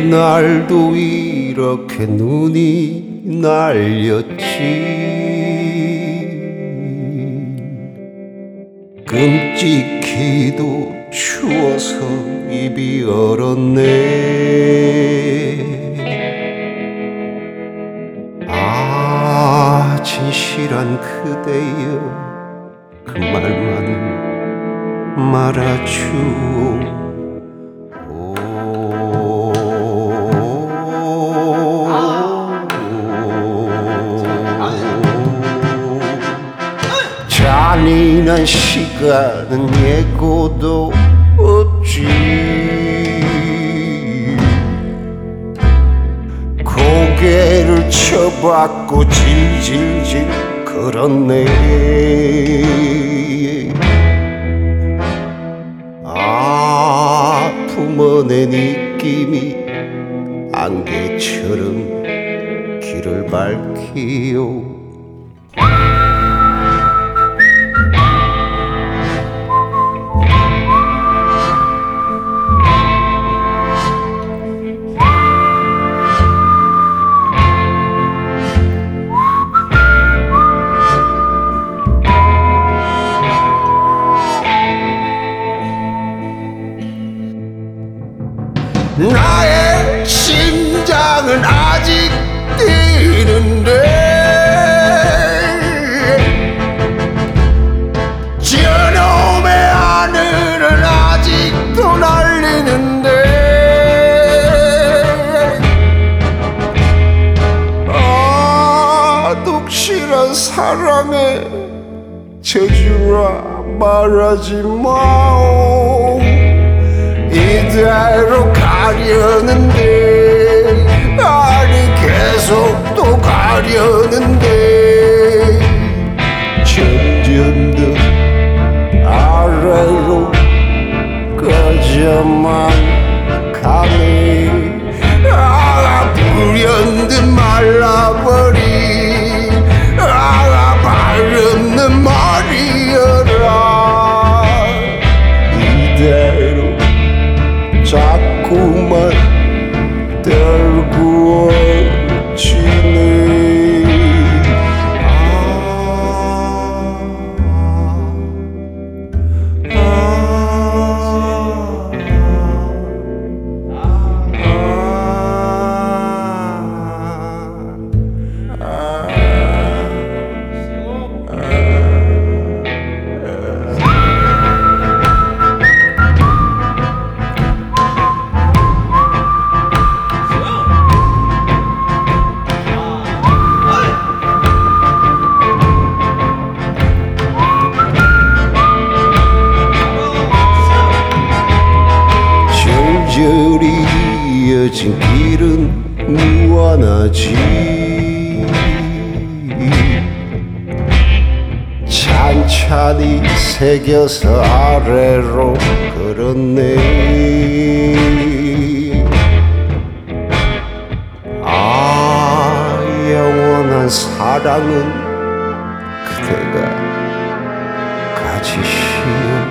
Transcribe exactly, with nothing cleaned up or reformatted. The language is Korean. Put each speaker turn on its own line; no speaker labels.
날도 이렇게 눈이 날렸지. 끔찍히도 추워서 입이 얼었네. 아, 진실한 그대여, 그 말만은 말아주오. 잔인한 시간은 예고도 없지. 고개를 쳐박고 질질질 걸었네. 아, 품어낸 입김이 안개처럼 길을 밝히오. 나의 심장은 아직 뛰는데, 저놈의 하늘은 아직도 날리는데, 아, 독실한 사랑의 저주라 말하지 마오. 이대로 가려는데, 아니 계속 또 가려는데, 점점 더 아래로 꺼져만 가네. 아, 불현듯 말라버린 아, 발없는 말이여라. 이대로 자꾸만 떨구어지네. 아, 아, 아, 아, 절절히 이어진 길은 무한하지. 찬찬히 새겨서 아래로 걸었네. 아, 영원한 사랑은 그대가 가지시오.